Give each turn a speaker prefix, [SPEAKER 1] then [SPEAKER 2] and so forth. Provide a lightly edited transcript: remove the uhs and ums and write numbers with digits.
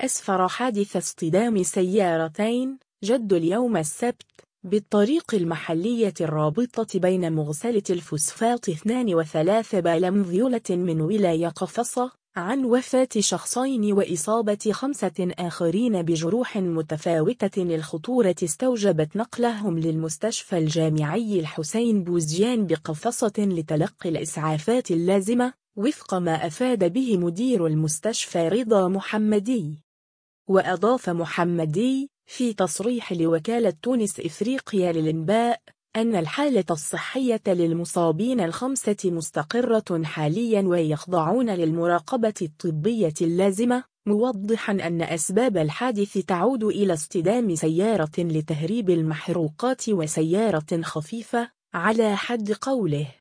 [SPEAKER 1] أسفر حادث اصطدام سيارتين جد اليوم السبت بالطريق المحلية الرابطة بين مغسلة الفوسفات 2 و3 بالمذيولة من ولاية قفصة، عن وفاة شخصين وإصابة 5 آخرين بجروح متفاوتة الخطورة استوجبت نقلهم للمستشفى الجامعي الحسين بوزجان بقفصة لتلقي الإسعافات اللازمة، وفق ما أفاد به مدير المستشفى رضا محمدي. وأضاف محمدي في تصريح لوكالة تونس إفريقيا للإنباء أن الحالة الصحية للمصابين ال5 مستقرة حاليا ويخضعون للمراقبة الطبية اللازمة، موضحا أن أسباب الحادث تعود إلى اصطدام سيارة لتهريب المحروقات وسيارة خفيفة، على حد قوله.